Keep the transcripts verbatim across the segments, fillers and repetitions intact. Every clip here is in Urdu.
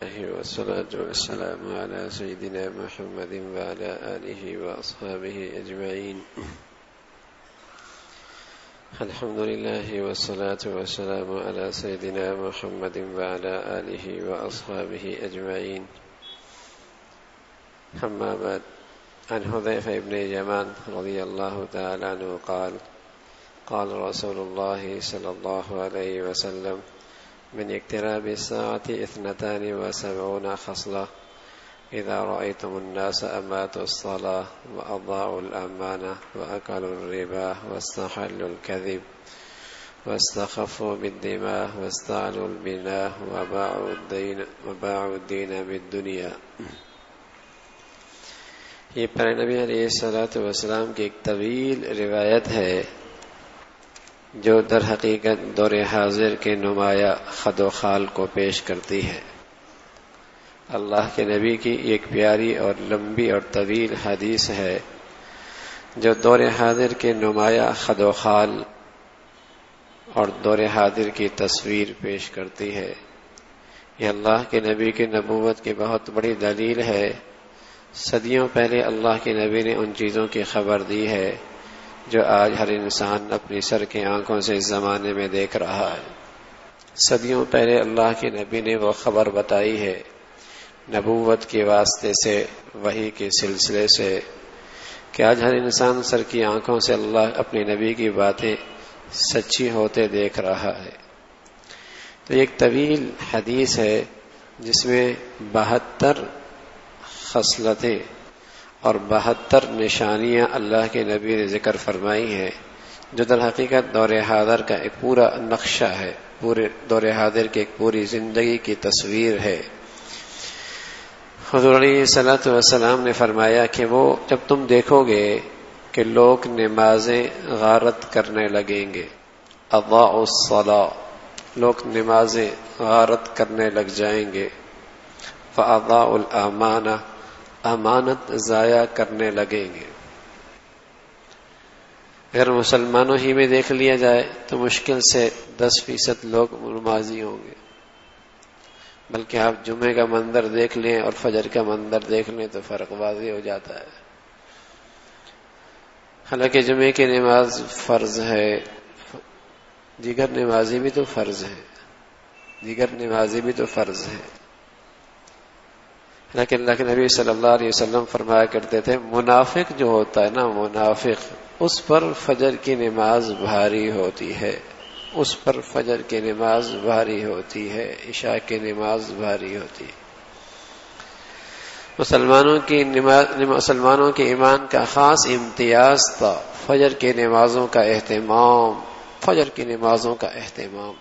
والصلاة والسلام على سيدنا محمد وعلى آله وأصحابه أجمعين. الحمد لله والصلاة والسلام على سيدنا محمد وعلى آله وأصحابه أجمعين. أما بعد، عن حذيفة بن اليمان رضي الله تعالى عنه قال قال رسول الله صلى الله عليه وسلم: من اقتراب الساعة اثنتان وسبعون خصلة: إذا رأيتم الناس أماتوا الصلاة وأضاعوا الأمانة وأكلوا الربا واستحلوا الكذب واستخفوا بالدماء واستعلوا البناء وباعوا الدين وباعوا الدين بالدنيا. یہ پیارے نبی علیہ الصلوۃ والسلام کی ایک طویل روایت ہے جو در حقیقت دور حاضر کے نمایاں خد و خال کو پیش کرتی ہے. اللہ کے نبی کی ایک پیاری اور لمبی اور طویل حدیث ہے جو دور حاضر کے نمایاں خد و خال اور دور حاضر کی تصویر پیش کرتی ہے. یہ اللہ کے نبی کی نبوت کی بہت بڑی دلیل ہے. صدیوں پہلے اللہ کے نبی نے ان چیزوں کی خبر دی ہے جو آج ہر انسان اپنی سر کی آنکھوں سے اس زمانے میں دیکھ رہا ہے. صدیوں پہلے اللہ کے نبی نے وہ خبر بتائی ہے نبوت کے واسطے سے، وحی کے سلسلے سے، کہ آج ہر انسان سر کی آنکھوں سے اللہ اپنے نبی کی باتیں سچی ہوتے دیکھ رہا ہے. تو ایک طویل حدیث ہے جس میں بہتر خصلتیں اور بہتر نشانیاں اللہ کے نبی نے ذکر فرمائی ہیں جو در حقیقت دور حاضر کا ایک پورا نقشہ ہے، پورے دور حاضر کی ایک پوری زندگی کی تصویر ہے. حضور علیہ الصلوۃ والسلام نے فرمایا کہ وہ جب تم دیکھو گے کہ لوگ نمازیں غارت کرنے لگیں گے، اضاعوا الصلاۃ، لوگ نمازیں غارت کرنے لگ جائیں گے، فاضاعوا الامانہ، امانت ضائع کرنے لگیں گے. اگر مسلمانوں ہی میں دیکھ لیا جائے تو مشکل سے دس فیصد لوگ نمازی ہوں گے، بلکہ آپ جمعے کا منظر دیکھ لیں اور فجر کا منظر دیکھ لیں تو فرق واضح ہو جاتا ہے. حالانکہ جمعے کی نماز فرض ہے، دیگر نمازی بھی تو فرض ہے، دیگر نمازی بھی تو فرض ہے. لیکن اللہ کے نبی صلی اللہ علیہ وسلم فرمایا کرتے تھے منافق جو ہوتا ہے نا، منافق، اس پر فجر کی نماز بھاری ہوتی ہے، اس پر فجر کی نماز بھاری ہوتی ہے، عشاء کی نماز بھاری ہوتی ہے. مسلمانوں کی نماز، مسلمانوں کے ایمان کا خاص امتیاز تھا فجر کی نمازوں کا اہتمام، فجر کی نمازوں کا اہتمام.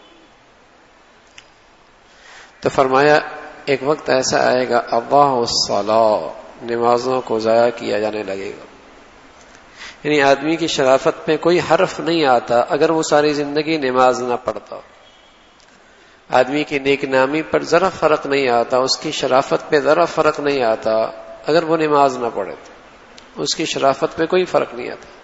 تو فرمایا ایک وقت ایسا آئے گا اضاعوا الصلاۃ، نمازوں کو ضائع کیا جانے لگے گا. یعنی آدمی کی شرافت پہ کوئی حرف نہیں آتا اگر وہ ساری زندگی نماز نہ پڑھتا. آدمی کی نیک نامی پر ذرا فرق نہیں آتا، اس کی شرافت پہ ذرا فرق نہیں آتا اگر وہ نماز نہ پڑھے. اس کی شرافت پہ کوئی فرق نہیں آتا،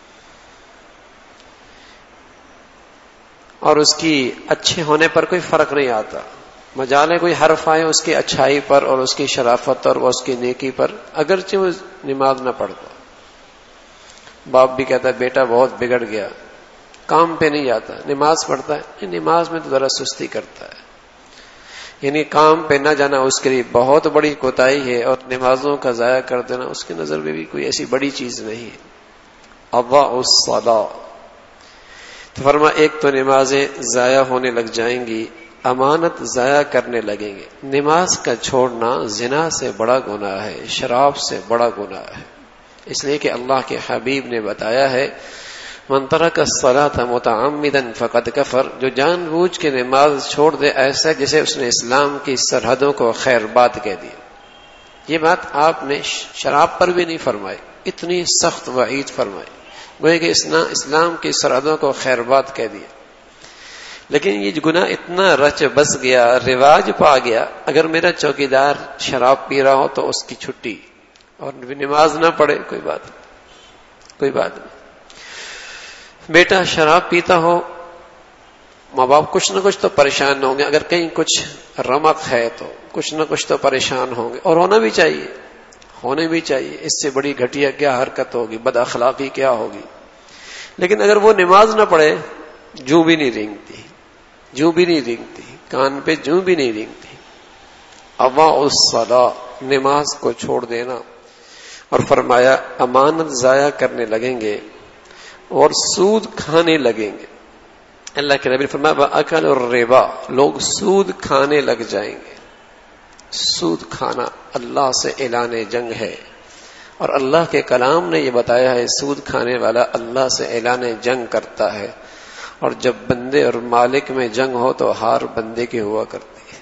اور اس کی اچھے ہونے پر کوئی فرق نہیں آتا. مجالے کوئی حرف آئے اس کی اچھائی پر اور اس کی شرافت اور اس کی نیکی پر، اگرچہ وہ نماز نہ پڑھتا. باپ بھی کہتا ہے بیٹا بہت بگڑ گیا، کام پہ نہیں جاتا، نماز پڑھتا ہے، نماز میں تو ذرا سستی کرتا ہے. یعنی کام پہ نہ جانا اس کے لیے بہت بڑی کوتاہی ہے، اور نمازوں کا ضائع کر دینا اس کی نظر میں بھی کوئی ایسی بڑی چیز نہیں ہے. اضاعوا الصلاۃ. تو فرما ایک تو نمازیں ضائع ہونے لگ جائیں گی، امانت ضائع کرنے لگیں گے. نماز کا چھوڑنا زنا سے بڑا گناہ ہے، شراب سے بڑا گناہ ہے، اس لیے کہ اللہ کے حبیب نے بتایا ہے من ترک الصلاۃ متعمدا فقد کفر، جو جان بوجھ کے نماز چھوڑ دے ایسا جیسے اس نے اسلام کی سرحدوں کو خیر بات کہہ دیا. یہ بات آپ نے شراب پر بھی نہیں فرمائی، اتنی سخت وعید فرمائی، گویا کہ اسلام کی سرحدوں کو خیر بات کہہ دیا. لیکن یہ گناہ اتنا رچ بس گیا، رواج پا گیا، اگر میرا چوکیدار شراب پی رہا ہو تو اس کی چھٹی، اور نماز نہ پڑھے کوئی بات نہیں، کوئی بات نہیں. بیٹا شراب پیتا ہو ماں باپ کچھ نہ کچھ تو پریشان ہوں گے، اگر کہیں کچھ رمق ہے تو کچھ نہ کچھ تو پریشان ہوں گے، اور ہونا بھی چاہیے، ہونے بھی چاہیے، اس سے بڑی گھٹیا کیا حرکت ہوگی، بد اخلاقی کیا ہوگی۔ لیکن اگر وہ نماز نہ پڑھے، جوں بھی نہیں رینگتی، جوں بھی نہیں رینگتی، کان پہ جوں بھی نہیں رینگتی، اضاعوا الصلاۃ، نماز کو چھوڑ دینا، اور فرمایا امانت ضائع کرنے لگیں گے اور سود کھانے لگیں گے۔ اللہ کے نبی نے فرمایا وَأَكَلُوا الرِّبَا، لوگ سود کھانے لگ جائیں گے۔ سود کھانا اللہ سے اعلان جنگ ہے، اور اللہ کے کلام نے یہ بتایا ہے سود کھانے والا اللہ سے اعلان جنگ کرتا ہے، اور جب بندے اور مالک میں جنگ ہو تو ہار بندے کی ہوا کرتی ہے۔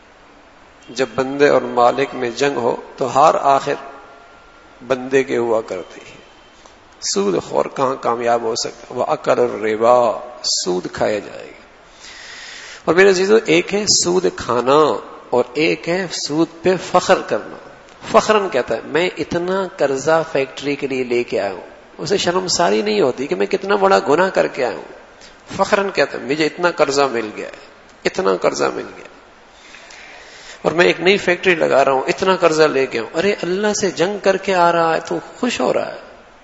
جب بندے اور مالک میں جنگ ہو تو ہار آخر بندے کے ہوا کرتی ہے۔ سود خور کہاں کامیاب ہو سکتا؟ وَأَكَلُوا الرِّبَا، سود کھایا جائے گا۔ اور میرے عزیزو، ایک ہے سود کھانا اور ایک ہے سود پہ فخر کرنا۔ فخرن کہتا ہے میں اتنا قرضہ فیکٹری کے لیے لے کے آیا ہوں، اسے شرمساری نہیں ہوتی کہ میں کتنا بڑا گناہ کر کے آیا ہوں۔ فخرن کہتا ہے مجھے اتنا قرضہ مل گیا ہے، اتنا قرضہ مل گیا، اور میں ایک نئی فیکٹری لگا رہا ہوں، اتنا قرضہ لے کے آؤں۔ ارے اللہ سے جنگ کر کے آ رہا ہے تو خوش ہو رہا ہے،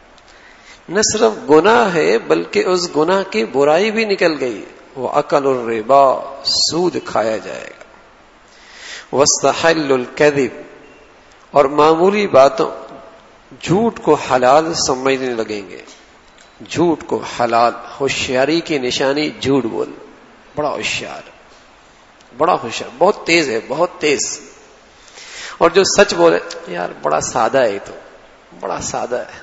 نہ صرف گناہ ہے بلکہ اس گناہ کی برائی بھی نکل گئی۔ وَأَكَلُوا الرِّبَا، سود کھایا جائے گا۔ وَاسْتَحَلُّوا الْكَذِبَ، اور معمولی باتوں جھوٹ کو حلال سمجھنے لگیں گے۔ جھوٹ کو حلال، ہوشیاری کی نشانی جھوٹ بول، بڑا ہوشیار، بڑا ہوشیار، بہت تیز ہے، بہت تیز۔ اور جو سچ بولے یار بڑا سادہ ہے، تو بڑا سادہ ہے،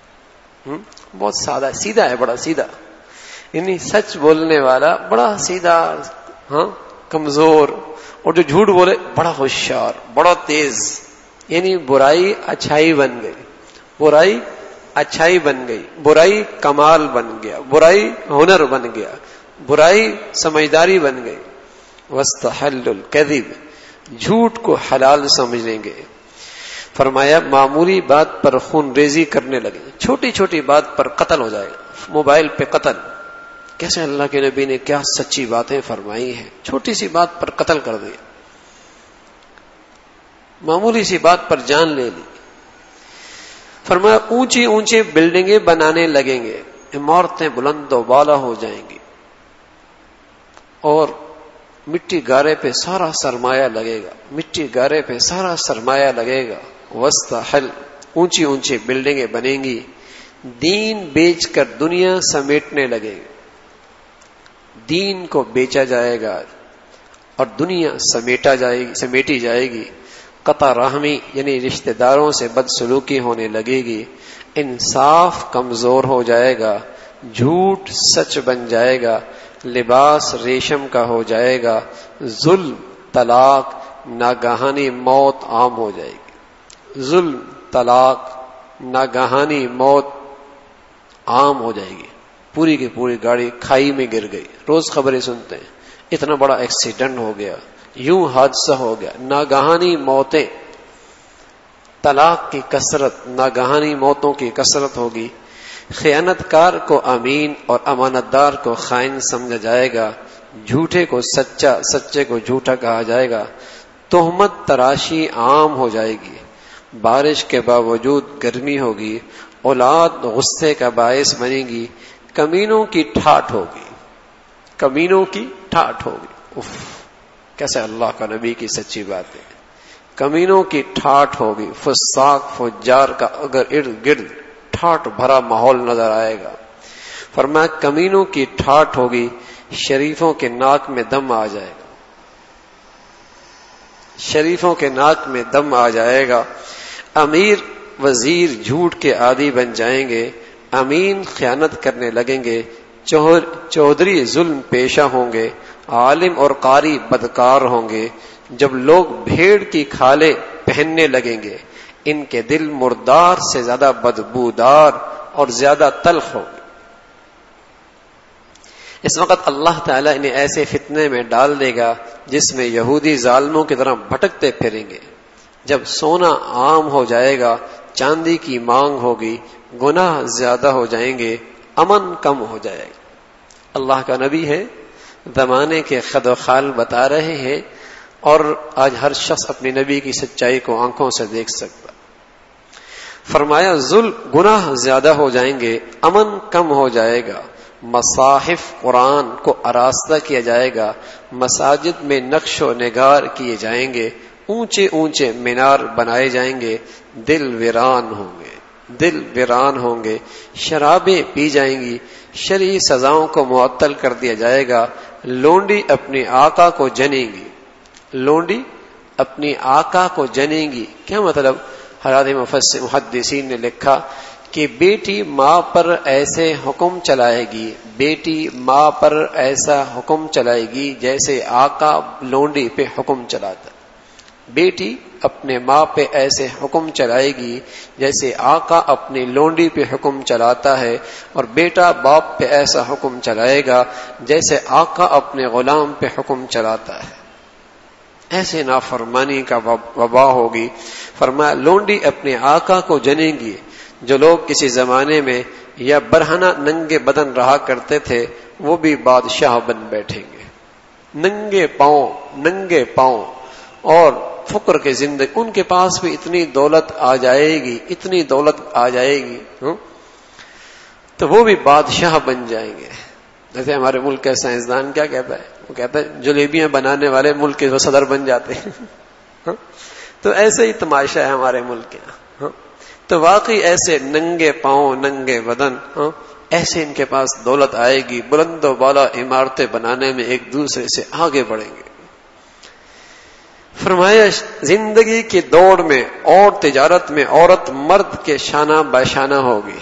بہت سادہ ہے، سیدھا ہے، بڑا سیدھا، یعنی سچ بولنے والا بڑا سیدھا، ہاں کمزور، اور جو جھوٹ بولے بڑا ہوشیار، بڑا تیز، یعنی برائی اچھائی بن گئی، برائی اچھائی بن گئی، برائی کمال بن گیا، برائی ہنر بن گیا، برائی سمجھداری بن گئی۔ واستحلوا الکذب، جھوٹ کو حلال سمجھ لیں گے۔ فرمایا معمولی بات پر خون ریزی کرنے لگے، چھوٹی چھوٹی بات پر قتل ہو جائے گا، موبائل پہ قتل، کیسے اللہ کے نبی نے کیا سچی باتیں فرمائی ہیں، چھوٹی سی بات پر قتل کر دیا، معمولی سی بات پر جان لے لی۔ فرمایا اونچی اونچی بلڈنگیں بنانے لگیں گے، عمارتیں بلند و بالا ہو جائیں گی، اور مٹی گارے پہ سارا سرمایہ لگے گا، مٹی گارے پہ سارا سرمایہ لگے گا۔ وسطحل، اونچی اونچی بلڈنگیں بنیں گی، دین بیچ کر دنیا سمیٹنے لگے گا، دین کو بیچا جائے گا اور دنیا سمیٹا جائے گی، سمیٹی جائے گی۔ قطع رحمی یعنی رشتہ داروں سے بدسلوکی ہونے لگے گی، انصاف کمزور ہو جائے گا، جھوٹ سچ بن جائے گا، لباس ریشم کا ہو جائے گا، ظلم، طلاق، ناگہانی موت عام ہو جائے گی، ظلم، طلاق، ناگہانی موت عام ہو جائے گی، پوری کی پوری گاڑی کھائی میں گر گئی، روز خبریں سنتے ہیں اتنا بڑا ایکسیڈنٹ ہو گیا، یوں حادثہ ہو گیا، ناگہانی موتیں، طلاق کی کثرت، ناگہانی موتوں کی کثرت ہوگی، خیانت کار کو امین اور امانت دار کو خائن سمجھا جائے گا، جھوٹے کو سچا، سچے کو جھوٹا کہا جائے گا، تہمت تراشی عام ہو جائے گی، بارش کے باوجود گرمی ہوگی، اولاد غصے کا باعث بنے گی، کمینوں کی ٹھاٹھ ہوگی، کمینوں کی ٹھاٹھ ہوگی۔ اف، کیسے اللہ کا نبی کی سچی بات ہے، کمینوں کی ٹھاٹھ ہوگی، فساق فجار کا اگر ارد گرد ٹھاٹھ بھرا ماحول نظر آئے گا۔ فرمایا کمینوں کی ٹھاٹھ ہوگی، شریفوں کے ناک میں دم آ جائے گا، شریفوں کے ناک میں دم آ جائے گا، امیر وزیر جھوٹ کے عادی بن جائیں گے، امین خیانت کرنے لگیں گے، چودھری ظلم پیشہ ہوں گے، عالم اور قاری بدکار ہوں گے، جب لوگ بھیڑ کی کھالیں پہننے لگیں گے، ان کے دل مردار سے زیادہ بدبودار اور زیادہ تلخ ہوں گے۔ اس وقت اللہ تعالیٰ انہیں ایسے فتنے میں ڈال دے گا جس میں یہودی ظالموں کی طرح بھٹکتے پھریں گے۔ جب سونا عام ہو جائے گا، چاندی کی مانگ ہوگی، گناہ زیادہ ہو جائیں گے، امن کم ہو جائے گا۔ اللہ کا نبی ہے، زمانے کے خد و خال بتا رہے ہیں، اور آج ہر شخص اپنے نبی کی سچائی کو آنکھوں سے دیکھ سکتا۔ فرمایا ظلم گناہ زیادہ ہو جائیں گے، امن کم ہو جائے گا، مصاحف قرآن کو آراستہ کیا جائے گا، مساجد میں نقش و نگار کیے جائیں گے، اونچے اونچے مینار بنائے جائیں گے، دل ویران ہوں گے دل ویران ہوں گے، شرابیں پی جائیں گی، شرعی سزاؤں کو معطل کر دیا جائے گا، لونڈی اپنے آقا کو جنے گی لونڈی اپنی آقا کو جنے گی۔ کیا مطلب؟ حضرات مفسر محدثین نے لکھا کہ بیٹی ماں پر ایسے حکم چلائے گی بیٹی ماں پر ایسا حکم چلائے گی جیسے آقا لونڈی پہ حکم چلاتا۔ بیٹی اپنے ماں پہ ایسے حکم چلائے گی جیسے آقا اپنی لونڈی پہ حکم چلاتا ہے، اور بیٹا باپ پہ ایسا حکم چلائے گا جیسے آقا اپنے غلام پہ حکم چلاتا ہے۔ ایسے نافرمانی کا وبا ہوگی۔ فرمایا لونڈی اپنے آقا کو جنے گی۔ جو لوگ کسی زمانے میں یا برہنہ ننگے بدن رہا کرتے تھے وہ بھی بادشاہ بن بیٹھیں گے، ننگے پاؤں ننگے پاؤں اور فقر کے زندگی، ان کے پاس بھی اتنی دولت آ جائے گی اتنی دولت آ جائے گی تو وہ بھی بادشاہ بن جائیں گے۔ جیسے ہمارے ملک کا سائنسدان کیا کہتا ہے، وہ کہتا ہے جلیبیاں بنانے والے ملک کے صدر بن جاتے ہیں۔ تو ایسے ہی تماشا ہے ہمارے ملک کے۔ تو واقعی ایسے ننگے پاؤں ننگے بدن، ایسے ان کے پاس دولت آئے گی، بلند و بالا عمارتیں بنانے میں ایک دوسرے سے آگے بڑھیں گے۔ فرمایا زندگی کی دوڑ میں اور تجارت میں عورت مرد کے شانہ بشانہ ہوگی۔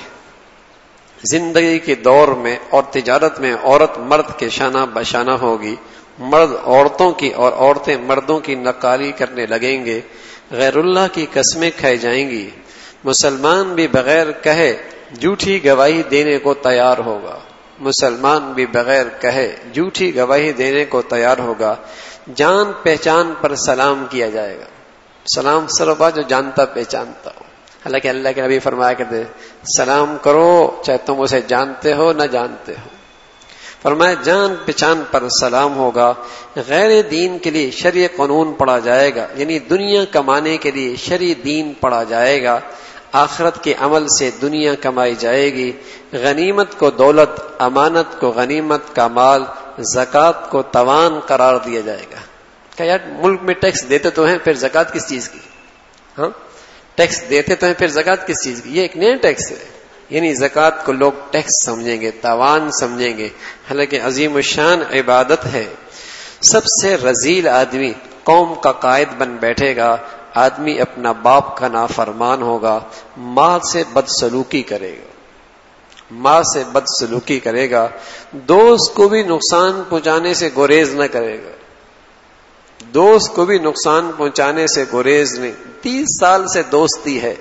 زندگی کی دور میں اور تجارت میں عورت مرد کے شانہ بشانہ ہوگی، مرد عورتوں کی اور عورتیں مردوں کی نقالی کرنے لگیں گے، غیر اللہ کی قسمیں کھائی جائیں گی، مسلمان بھی بغیر کہے جھوٹی گواہی دینے کو تیار ہوگا مسلمان بھی بغیر کہے جھوٹی گواہی دینے کو تیار ہوگا، جان پہچان پر سلام کیا جائے گا۔ سلام سربا جو جانتا پہچانتا ہو، حالانکہ اللہ کے نبی فرمایا کرتے سلام کرو چاہے تم اسے جانتے ہو نہ جانتے ہو۔ فرمایا جان پہچان پر سلام ہوگا، غیر دین کے لیے شرعی قانون پڑھا جائے گا، یعنی دنیا کمانے کے لیے شرعی دین پڑھا جائے گا، آخرت کے عمل سے دنیا کمائی جائے گی، غنیمت کو دولت، امانت کو غنیمت کا مال، زکوٰۃ کو توان قرار دیا جائے گا۔ کہ یار ملک میں ٹیکس دیتے تو ہیں، پھر زکوٰۃ کس چیز کی؟ ہاں ٹیکس دیتے تو ہیں، پھر زکوٰۃ کس چیز کی؟ یہ ایک نیا ٹیکس ہے، یعنی زکوٰۃ کو لوگ ٹیکس سمجھیں گے، تاوان سمجھیں گے، حالانکہ عظیم الشان عبادت ہے۔ سب سے رذیل آدمی قوم کا قائد بن بیٹھے گا، آدمی اپنا باپ کا نافرمان ہوگا، ماں سے بدسلوکی کرے گا ماں سے بدسلوکی کرے گا، دوست کو بھی نقصان پہنچانے سے گریز نہ کرے گا دوست کو بھی نقصان پہنچانے سے گریز نہیں۔ تیس سال سے دوستی ہے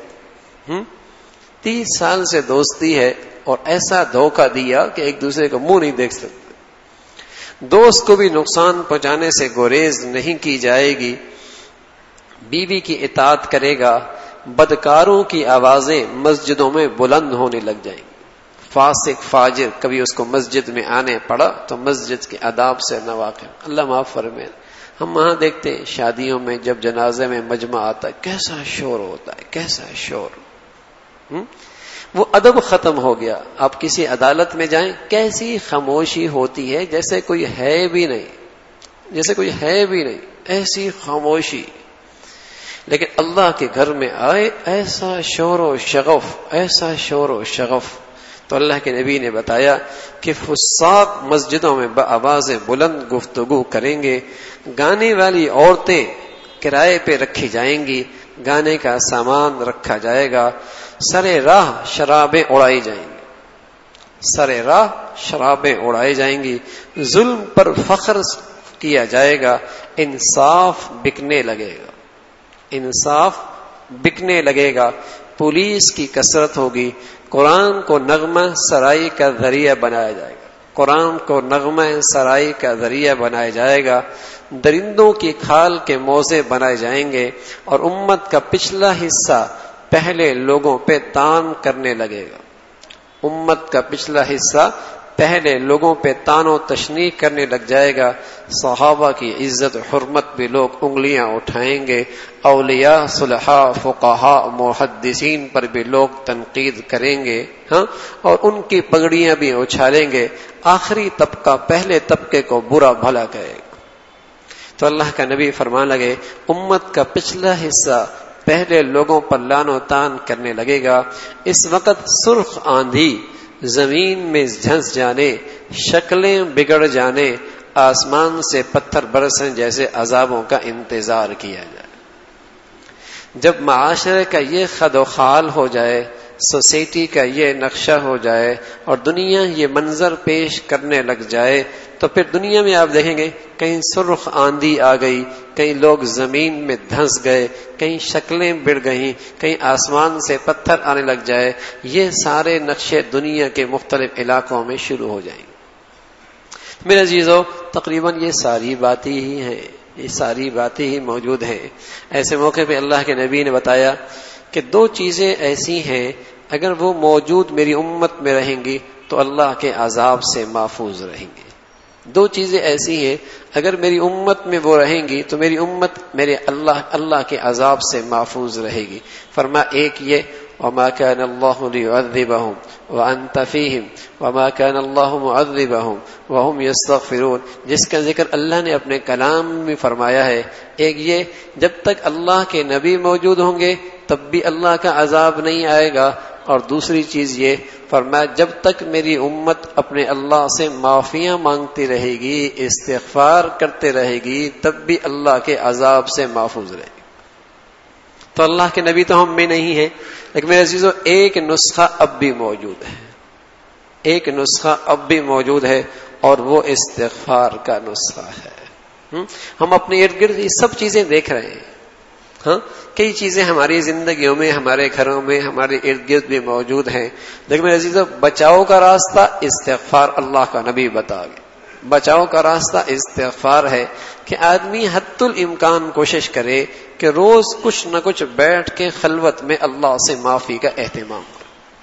تیس سال سے دوستی ہے اور ایسا دھوکہ دیا کہ ایک دوسرے کو منہ نہیں دیکھ سکتے۔ دوست کو بھی نقصان پہنچانے سے گریز نہیں کی جائے گی، بیوی کی اطاعت کرے گا، بدکاروں کی آوازیں مسجدوں میں بلند ہونے لگ جائیں گی۔ فاسق فاجر کبھی اس کو مسجد میں آنے پڑا تو مسجد کے آداب سے نہ واقف۔ اللہ معاف فرمائے، ہم وہاں دیکھتے ہیں شادیوں میں جب جنازے میں مجمع آتا ہے کیسا شور ہوتا ہے، کیسا شور، وہ ادب ختم ہو گیا۔ آپ کسی عدالت میں جائیں کیسی خاموشی ہوتی ہے، جیسے کوئی ہے بھی نہیں جیسے کوئی ہے بھی نہیں ایسی خاموشی۔ لیکن اللہ کے گھر میں آئے ایسا شور و شغف ایسا شور و شغف تو اللہ کے نبی نے بتایا کہ فساق مسجدوں میں بآوازیں بلند گفتگو کریں گے، گانے والی عورتیں کرائے پہ رکھی جائیں گی، گانے کا سامان رکھا جائے گا، سر راہ شرابیں اڑائی جائیں گی سر راہ شرابیں اڑائی جائیں گی، ظلم پر فخر کیا جائے گا، انصاف بکنے لگے گا انصاف بکنے لگے گا، پولیس کی کثرت ہوگی، قرآن کو نغمہ سرائی کا ذریعہ بنایا جائے گا قرآن کو نغمہ سرائی کا ذریعہ بنایا جائے گا، درندوں کی کھال کے موزے بنائے جائیں گے، اور امت کا پچھلا حصہ پہلے لوگوں پہ تان کرنے لگے گا امت کا پچھلا حصہ پہلے لوگوں پہ تان و تشنیع کرنے لگ جائے گا، صحابہ کی عزت و حرمت بھی لوگ انگلیاں اٹھائیں گے، اولیاء، صلحاء، فقہاء، محدثین پر بھی لوگ تنقید کریں گے، ہاں، اور ان کی پگڑیاں بھی اچھالیں گے۔ آخری طبقہ پہلے طبقے کو برا بھلا کہے گا۔ تو اللہ کا نبی فرمان لگے امت کا پچھلا حصہ پہلے لوگوں پر لعن و طعن کرنے لگے گا۔ اس وقت سرخ آندھی زمین میں جھنس جانے، شکلیں بگڑ جانے، آسمان سے پتھر برسیں جیسے عذابوں کا انتظار کیا جائے۔ جب معاشرے کا یہ خد و خال ہو جائے، سوسائٹی کا یہ نقشہ ہو جائے اور دنیا یہ منظر پیش کرنے لگ جائے، تو پھر دنیا میں آپ دیکھیں گے کہیں سرخ آندھی آ گئی، کہیں لوگ زمین میں دھنس گئے، کہیں شکلیں بڑھ گئیں، کہیں آسمان سے پتھر آنے لگ جائے۔ یہ سارے نقشے دنیا کے مختلف علاقوں میں شروع ہو جائیں گے۔ میرے عزیزو، تقریباً یہ ساری باتیں ہی ہیں، یہ ساری باتیں ہی موجود ہیں۔ ایسے موقع پہ اللہ کے نبی نے بتایا کہ دو چیزیں ایسی ہیں اگر وہ موجود میری امت میں رہیں گی تو اللہ کے عذاب سے محفوظ رہیں گے۔ دو چیزیں ایسی ہیں اگر میری امت میں وہ رہیں گی تو میری امت میرے اللہ اللہ کے عذاب سے محفوظ رہے گی۔ فرمایا ایک یہ وما كان الله ليعذبهم وانت فيهم وما كان الله معذبهم وهم يستغفرون، جس کا ذکر اللہ نے اپنے کلام میں فرمایا ہے۔ ایک یہ جب تک اللہ کے نبی موجود ہوں گے تب بھی اللہ کا عذاب نہیں آئے گا، اور دوسری چیز یہ فرمایا جب تک میری امت اپنے اللہ سے معافیاں مانگتی رہے گی، استغفار کرتے رہے گی، تب بھی اللہ کے عذاب سے محفوظ رہے گی۔ تو اللہ کے نبی تو ہم میں نہیں ہیں، لیکن میرے عزیزو ایک نسخہ اب بھی موجود ہے، ایک نسخہ اب بھی موجود ہے، اور وہ استغفار کا نسخہ ہے۔ ہم اپنے ارد گرد یہ سب چیزیں دیکھ رہے ہیں، ہاں، کئی چیزیں ہماری زندگیوں میں، ہمارے گھروں میں، ہمارے ارد گرد بھی موجود ہیں، لیکن میرے عزیزو بچاؤ کا راستہ استغفار اللہ کا نبی بتا گئے۔ بچاؤ کا راستہ استغفار ہے کہ آدمی حد الامکان کوشش کرے کہ روز کچھ نہ کچھ بیٹھ کے خلوت میں اللہ سے معافی کا اہتمام کرے۔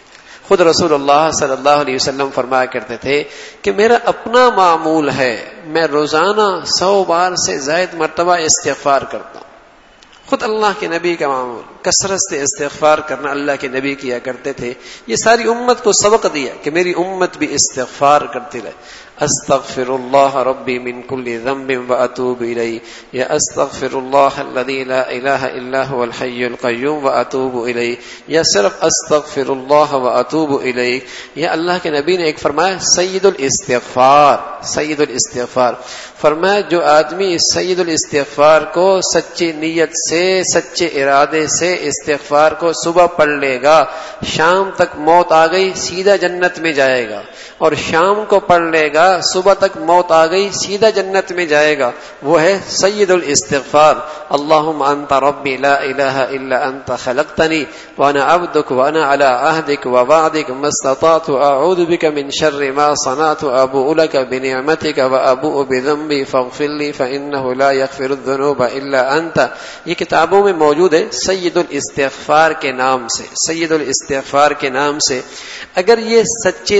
خود رسول اللہ صلی اللہ علیہ وسلم فرمایا کرتے تھے کہ میرا اپنا معمول ہے، میں روزانہ سو بار سے زائد مرتبہ استغفار کرتا ہوں۔ خود اللہ کے نبی کا معمول کثرت سے استغفار کرنا اللہ کے نبی کیا کرتے تھے۔ یہ ساری امت کو سبق دیا کہ میری امت بھی استغفار کرتی رہے۔ استغفر اللہ ربی من کل ذنب واتوب الیہ، یا استغفر اللہ الذی لا الہ الا هو الحی القیوم واتوب الیہ، یا صرف استغفر اللہ واتوب الیہ۔ یا اللہ کے نبی نے ایک فرمایا سید الاستغفار، سید الاستغفار، فرمایا جو آدمی سید الاستغفار کو سچی نیت سے، سچے ارادے سے استغفار کو صبح پڑھ لے گا، شام تک موت آ گئی سیدھا جنت میں جائے گا، اور شام کو پڑھ لے گا صبح تک موت آ گئی سیدھا جنت میں جائے گا، وہ ہے سید الاستغفار۔ اللہم انت ربی لا الہ الا انت خلقتنی وانا عبدک وانا علی عہدک ووعدک ما استطعت اعوذ بک من شر ما صنعت ابوء لک بنعمتک وابوء بذنبی فاغفر لی فانہ لا یغفر الذنوب الا انت۔ یہ کتابوں میں موجود ہے سید الاستغفار کے نام سے، سید الاستغفار کے نام سے۔ اگر یہ سچی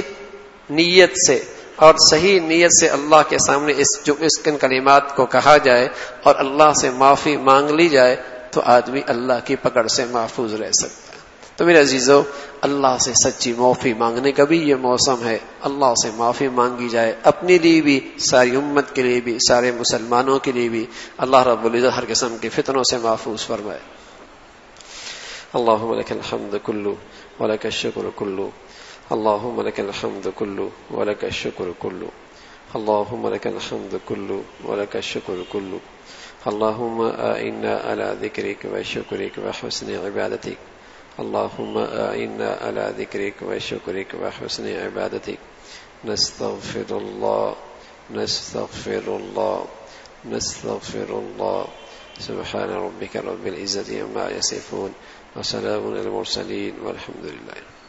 نیت سے اور صحیح نیت سے اللہ کے سامنے اس جو اس کن کلمات کو کہا جائے اور اللہ سے معافی مانگ لی جائے تو آدمی اللہ کی پکڑ سے محفوظ رہ سکتا ہے۔ تو میرے عزیزو، اللہ سے سچی معافی مانگنے کا بھی یہ موسم ہے، اللہ سے معافی مانگی جائے، اپنے لیے بھی، ساری امت کے لیے بھی، سارے مسلمانوں کے لیے بھی۔ اللہ رب العزت ہر قسم کے فتنوں سے محفوظ فرمائے۔ اللہم لک الحمد کلو ولک الشکر کلو، اللهم لك الحمد كله ولك الشكر كله، اللهم لك الحمد كله ولك الشكر كله، اللهم أعنا على ذكرك وشكرك وحسن عبادتك، اللهم أعنا على ذكرك وشكرك وحسن عبادتك۔ نستغفر الله نستغفر الله نستغفر الله، سبحان ربك رب العزة عما يصفون وسلام على المرسلين والحمد لله۔